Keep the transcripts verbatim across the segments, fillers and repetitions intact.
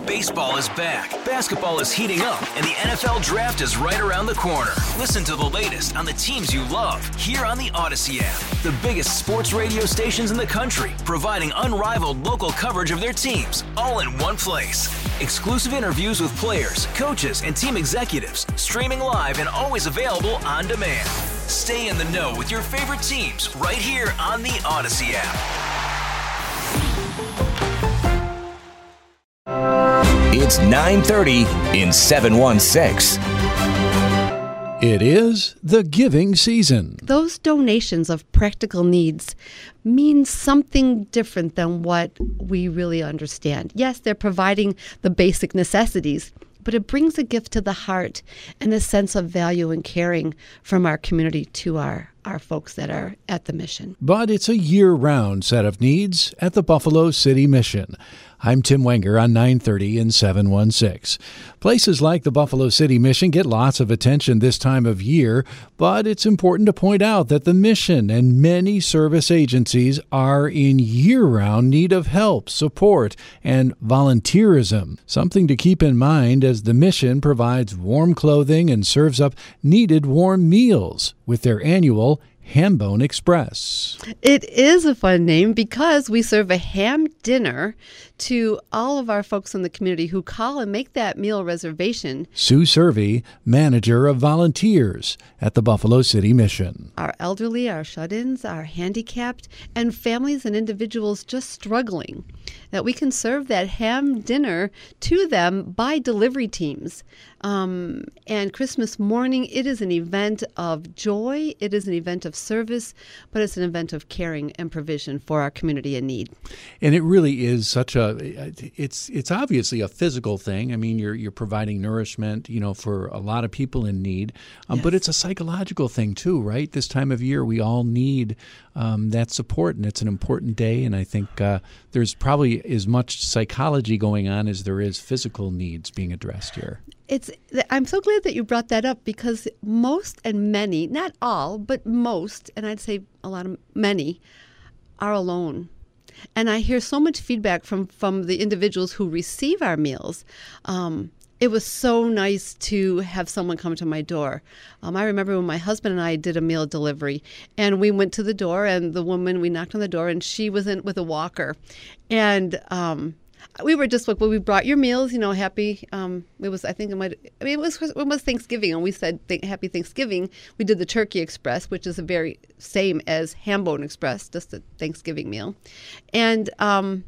Baseball is back, basketball is heating up, and the N F L Draft is right around the corner. Listen to the latest on the teams you love here on the Odyssey app. The biggest sports radio stations in the country, providing unrivaled local coverage of their teams, all in one place. Exclusive interviews with players, coaches, and team executives, streaming live and always available on demand. Stay in the know with your favorite teams right here on the Odyssey app. It's nine thirty in seven one six. It is the giving season. Those donations of practical needs mean something different than what we really understand. Yes, they're providing the basic necessities, but it brings a gift to the heart and a sense of value and caring from our community to our, our folks that are at the mission. But it's a year-round set of needs at the Buffalo City Mission. I'm Tim Wenger on nine thirty and seven one six. Places like the Buffalo City Mission get lots of attention this time of year, but it's important to point out that the mission and many service agencies are in year-round need of help, support, and volunteerism. Something to keep in mind as the mission provides warm clothing and serves up needed warm meals with their annual Hambone Express. It is a fun name because we serve a ham dinner to all of our folks in the community who call and make that meal reservation. Sue Servey, manager of volunteers at the Buffalo City Mission. Our elderly, our shut-ins, our handicapped, and families and individuals just struggling, that we can serve that ham dinner to them by delivery teams. Um, and Christmas morning, it is an event of joy, it is an event of service, but it's an event of caring and provision for our community in need. And it really is such a, it's it's obviously a physical thing. I mean, you're you're providing nourishment, you know, for a lot of people in need, um, Yes. but it's a psychological thing too, right? This time of year, we all need um, that support, and it's an important day, and I think uh, there's probably as much psychology going on as there is physical needs being addressed here. It's. I'm so glad that you brought that up because most and many, not all, but most, and I'd say a lot of many, are alone. And I hear so much feedback from, from the individuals who receive our meals. Um, it was so nice to have someone come to my door. Um, I remember when my husband and I did a meal delivery, and we went to the door, and the woman, we knocked on the door, and she was in with a walker. And um, we were just like, well, we brought your meals, you know, happy. Um, it was, I think it might, I mean, it was, it was Thanksgiving, and we said th- happy Thanksgiving. We did the Turkey Express, which is the very same as Hambone Express, just a Thanksgiving meal. And um,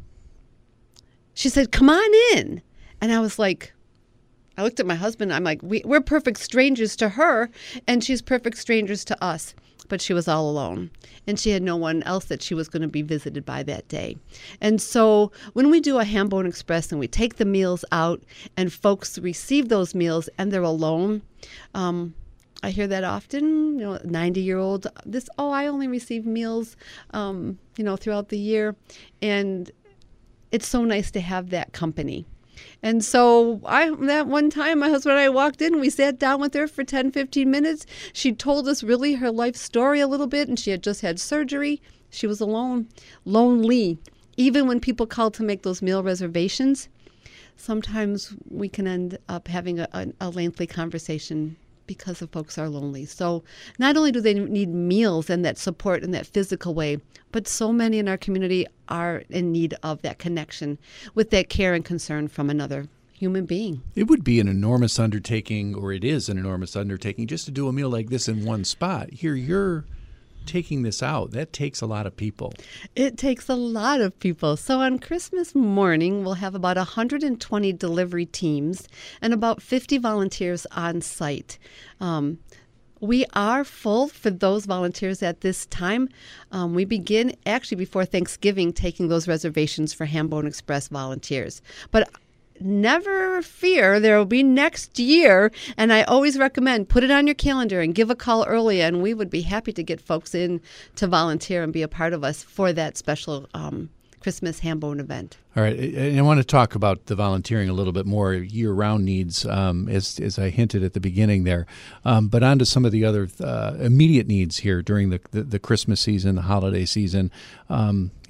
she said, come on in. And I was like, I looked at my husband. I'm like, we, we're perfect strangers to her, and she's perfect strangers to us. But she was all alone, and she had no one else that she was going to be visited by that day. And so when we do a Hambone Express and we take the meals out and folks receive those meals and they're alone, um, I hear that often, you know, ninety-year-old, this, oh, I only receive meals, um, you know, throughout the year. And it's so nice to have that company. And so I, that one time, my husband and I walked in, we sat down with her for ten, fifteen minutes. She told us really her life story a little bit, and she had just had surgery. She was alone, lonely. Even when people called to make those meal reservations, sometimes we can end up having a, a, a lengthy conversation because the folks are lonely. So not only do they need meals and that support in that physical way, but so many in our community are in need of that connection with that care and concern from another human being. It would be an enormous undertaking, or it is an enormous undertaking, just to do a meal like this in one spot. Here, you're taking this out. That takes a lot of people. It takes a lot of people. So on Christmas morning, we'll have about one hundred twenty delivery teams and about fifty volunteers on site. Um, We are full for those volunteers at this time. Um, we begin actually before Thanksgiving taking those reservations for Hambone Express volunteers. But never fear, there will be next year. And I always recommend put it on your calendar and give a call early. And we would be happy to get folks in to volunteer and be a part of us for that special um, Christmas Hambone event. All right. And I want to talk about the volunteering a little bit more, year-round needs, um, as, as I hinted at the beginning there. Um, but on to some of the other uh, immediate needs here during the, the, the Christmas season, the holiday season. Um,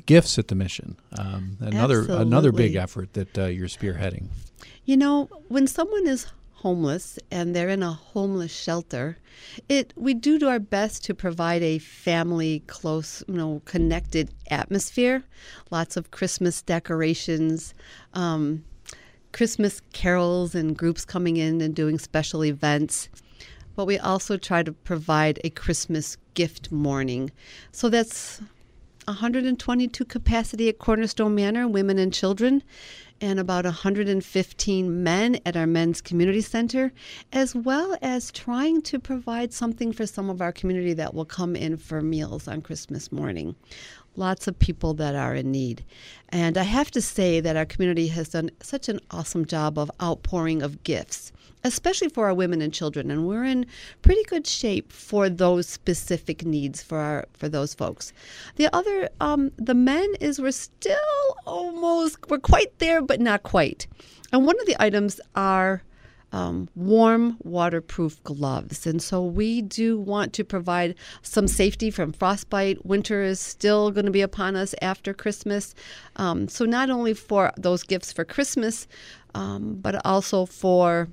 gifts at the mission. Um, another Absolutely. another big effort that uh, you're spearheading. You know, when someone is homeless and they're in a homeless shelter, it we do do our best to provide a family close, you know, connected atmosphere. Lots of Christmas decorations, um, Christmas carols and groups coming in and doing special events. But we also try to provide a Christmas gift morning. So that's one hundred twenty-two capacity at Cornerstone Manor, women and children, and about one hundred fifteen men at our Men's Community Center, as well as trying to provide something for some of our community that will come in for meals on Christmas morning. Lots of people that are in need. And I have to say that our community has done such an awesome job of outpouring of gifts, especially for our women and children. And we're in pretty good shape for those specific needs for our for those folks. The other, um, the men is we're still almost, we're quite there, but not quite. And one of the items are Um, warm, waterproof gloves. And so we do want to provide some safety from frostbite. Winter is still going to be upon us after Christmas. Um, so not only for those gifts for Christmas, um, but also for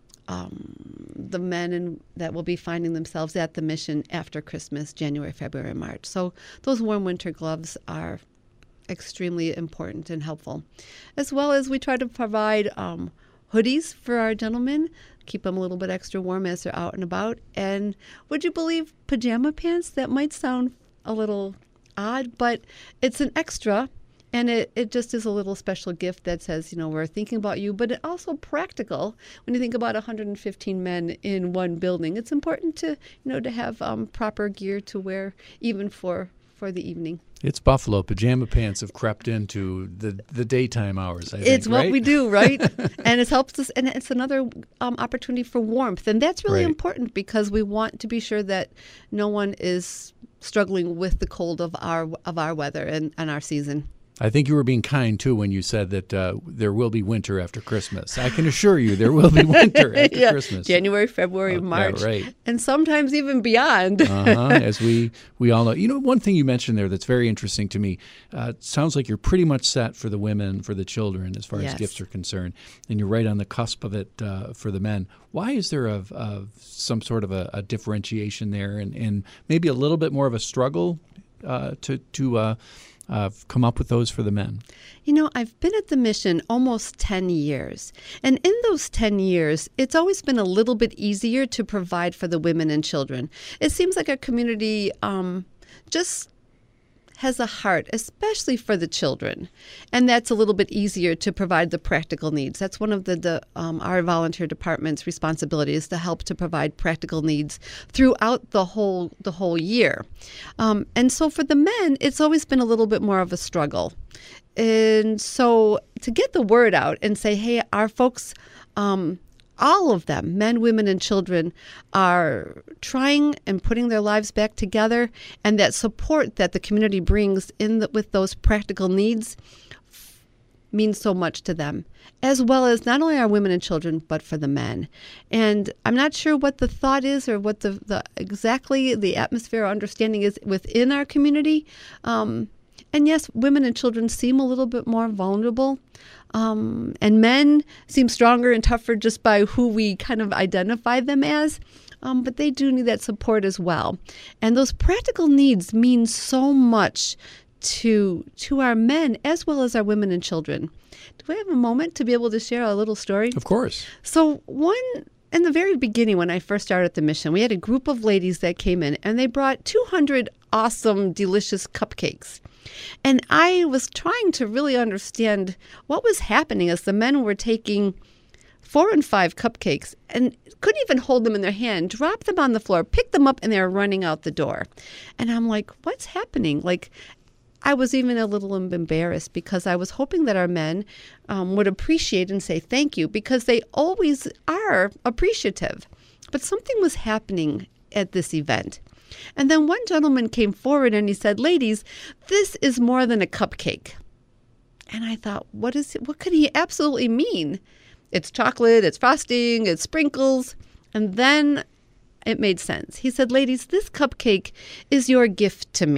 um, the men in, that will be finding themselves at the mission after Christmas, January, February, March. So those warm winter gloves are extremely important and helpful. As well as we try to provide um, hoodies for our gentlemen, keep them a little bit extra warm as they're out and about. And would you believe pajama pants? That might sound a little odd, but it's an extra, and it, it just is a little special gift that says, you know, we're thinking about you, but it also practical. When you think about one hundred fifteen men in one building, it's important to, you know, to have um, proper gear to wear even for for the evening. It's Buffalo. Pajama pants have crept into the, the daytime hours, I think, It's what right? we do, right? And it helps us, and it's another um, opportunity for warmth. And that's really Right. important because we want to be sure that no one is struggling with the cold of our of our weather and, and our season. I think you were being kind, too, when you said that uh, there will be winter after Christmas. I can assure you there will be winter after yeah. Christmas. January, February, Oh, yeah, March, right. and sometimes even beyond. uh-huh, as we, we all know. You know, one thing you mentioned there that's very interesting to me, uh, it sounds like you're pretty much set for the women, for the children, as far Yes. as gifts are concerned, and you're right on the cusp of it uh, for the men. Why is there a, a some sort of a, a differentiation there, and, and maybe a little bit more of a struggle uh, to, to uh, uh, come up with those for the men? You know, I've been at the mission almost ten years. And in those ten years, it's always been a little bit easier to provide for the women and children. It seems like our community um, just has a heart, especially for the children. And that's a little bit easier to provide the practical needs. That's one of the, the um, our volunteer department's responsibilities, to help to provide practical needs throughout the whole the whole year. Um, and so for the men, it's always been a little bit more of a struggle. And so to get the word out and say, hey, our folks, um, all of them, men, women, and children, are trying and putting their lives back together, and that support that the community brings in the, with those practical needs means so much to them, as well as not only our women and children, but for the men. And I'm not sure what the thought is or what the, the exactly the atmosphere or understanding is within our community. Um, and yes, women and children seem a little bit more vulnerable. Um, and men seem stronger and tougher just by who we kind of identify them as. Um, but they do need that support as well. And those practical needs mean so much to to our men as well as our women and children. Do we have a moment to be able to share a little story? Of course. So one, in the very beginning when I first started at the mission, we had a group of ladies that came in, and they brought two hundred awesome, delicious cupcakes. And I was trying to really understand what was happening as the men were taking four and five cupcakes and couldn't even hold them in their hand, drop them on the floor, pick them up, and they were running out the door. And I'm like, what's happening? Like, I was even a little embarrassed because I was hoping that our men um, would appreciate and say thank you, because they always are appreciative. But something was happening at this event. And then one gentleman came forward and he said, ladies, this is more than a cupcake. And I thought, what is it? What could he absolutely mean? It's chocolate, it's frosting, it's sprinkles. And then it made sense. He said, ladies, this cupcake is your gift to me.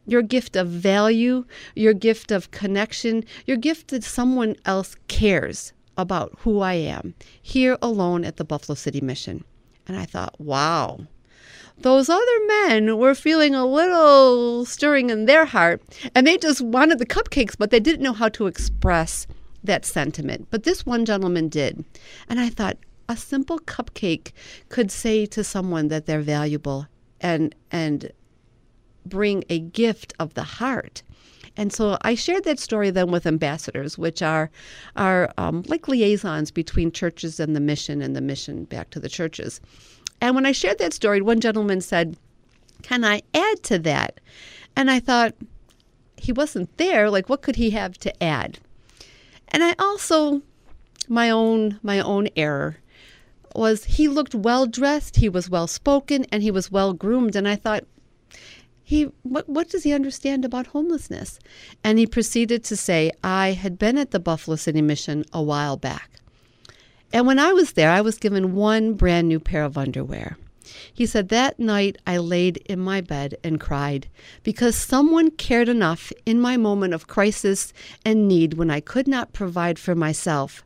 your gift of value, your gift of connection, your gift that someone else cares about who I am here alone at the Buffalo City Mission. And I thought, wow, those other men were feeling a little stirring in their heart, and they just wanted the cupcakes, but they didn't know how to express that sentiment. But this one gentleman did. And I thought, a simple cupcake could say to someone that they're valuable and and bring a gift of the heart. And so I shared that story then with ambassadors, which are are um, like liaisons between churches and the mission, and the mission back to the churches. And when I shared that story, one gentleman said, "Can I add to that?" And I thought, he wasn't there. Like, what could he have to add? And I also, my own my own error was he looked well dressed, he was well spoken, and he was well groomed. And I thought, He, what, what does he understand about homelessness? And he proceeded to say, I had been at the Buffalo City Mission a while back. And when I was there, I was given one brand new pair of underwear. He said, that night I laid in my bed and cried because someone cared enough in my moment of crisis and need when I could not provide for myself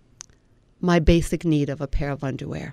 my basic need of a pair of underwear.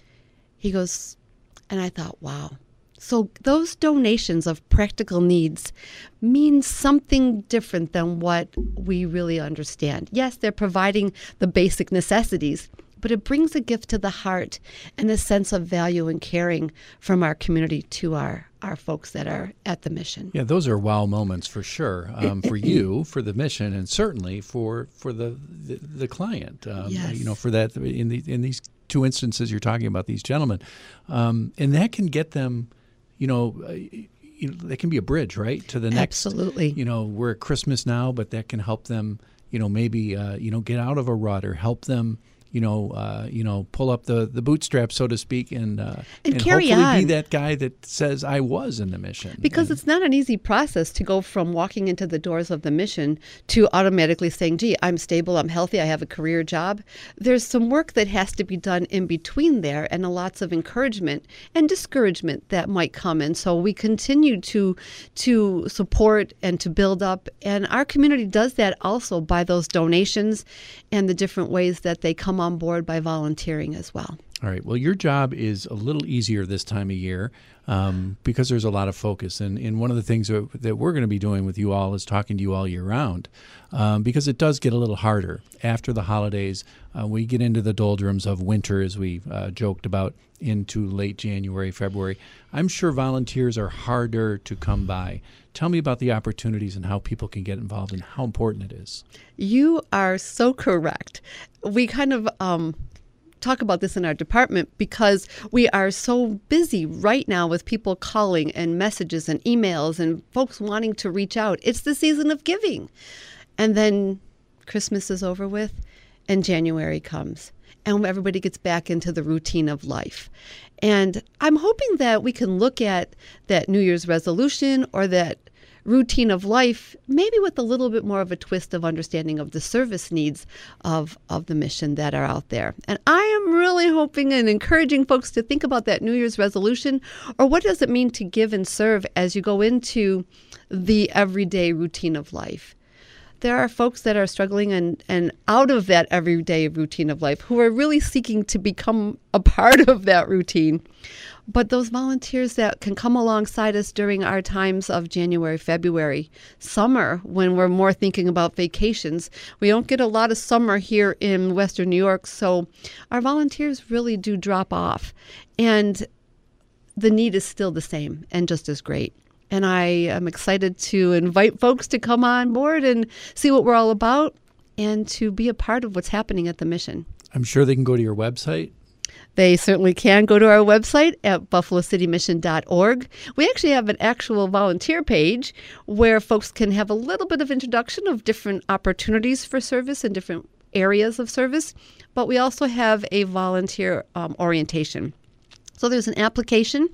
He goes, and I thought, wow. So those donations of practical needs mean something different than what we really understand. Yes, they're providing the basic necessities, but it brings a gift to the heart and a sense of value and caring from our community to our, our folks that are at the mission. Yeah, those are wow moments for sure, um, for you, for the mission, and certainly for for the the, the client. Um, yes. You know, for that in the in these two instances you're talking about, these gentlemen, um, and that can get them. You know, uh, you know, that can be a bridge, right, to the next. Absolutely. You know, we're at Christmas now, but that can help them. You know, maybe uh, you know, get out of a rut or help them. You know, uh, you know, pull up the, the bootstraps, so to speak, and uh, and, and carry hopefully on. be that guy that says I was in the mission. Because and, it's not an easy process to go from walking into the doors of the mission to automatically saying, gee, I'm stable, I'm healthy, I have a career job. There's some work that has to be done in between there, and lots of encouragement and discouragement that might come. And so we continue to to support and to build up. And our community does that also by those donations and the different ways that they come on board by volunteering as well. All right. Well, your job is a little easier this time of year um, because there's a lot of focus. And, and one of the things that, that we're going to be doing with you all is talking to you all year round um, because it does get a little harder. After the holidays, uh, we get into the doldrums of winter, as we uh, joked about, into late January, February. I'm sure volunteers are harder to come by. Tell me about the opportunities and how people can get involved and how important it is. You are so correct. We kind of um, talk about this in our department because we are so busy right now with people calling and messages and emails and folks wanting to reach out. It's the season of giving. And then Christmas is over with and January comes and everybody gets back into the routine of life. And I'm hoping that we can look at that New Year's resolution or that routine of life, maybe with a little bit more of a twist of understanding of the service needs of, of the mission that are out there. And I am really hoping and encouraging folks to think about that New Year's resolution, or what does it mean to give and serve as you go into the everyday routine of life. There are folks that are struggling and, and out of that everyday routine of life who are really seeking to become a part of that routine. But those volunteers that can come alongside us during our times of January, February, summer, when we're more thinking about vacations. We don't get a lot of summer here in Western New York, so our volunteers really do drop off. And the need is still the same and just as great. And I am excited to invite folks to come on board and see what we're all about and to be a part of what's happening at the mission. I'm sure they can go to your website. They certainly can go to our website at buffalo city mission dot org. We actually have an actual volunteer page where folks can have a little bit of introduction of different opportunities for service in different areas of service. But we also have a volunteer um, orientation. So there's an application,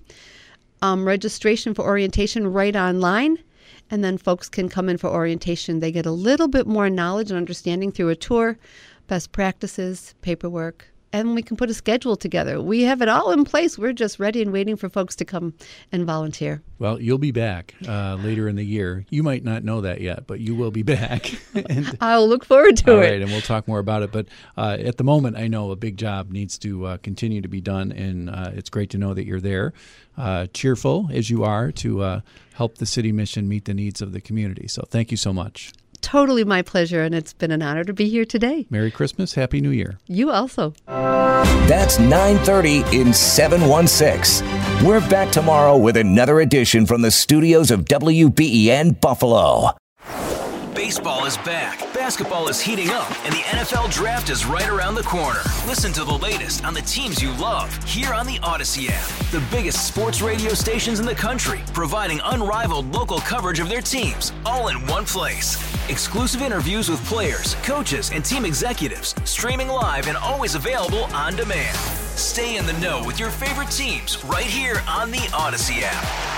um, registration for orientation right online. And then folks can come in for orientation. They get a little bit more knowledge and understanding through a tour, best practices, paperwork, and we can put a schedule together. We have it all in place. We're just ready and waiting for folks to come and volunteer. Well, you'll be back uh, later in the year. You might not know that yet, but you will be back. and, I'll look forward to all it. All right, and we'll talk more about it. But uh, at the moment, I know a big job needs to uh, continue to be done, and uh, it's great to know that you're there, uh, cheerful as you are, to uh, help the City Mission meet the needs of the community. So thank you so much. Totally my pleasure, and it's been an honor to be here today. Merry Christmas. Happy New Year. You also. That's nine thirty in seven one six. We're back tomorrow with another edition from the studios of W B E N Buffalo. Baseball is back, basketball is heating up, and the N F L Draft is right around the corner. Listen to the latest on the teams you love here on the Odyssey app. The biggest sports radio stations in the country, providing unrivaled local coverage of their teams, all in one place. Exclusive interviews with players, coaches, and team executives, streaming live and always available on demand. Stay in the know with your favorite teams right here on the Odyssey app.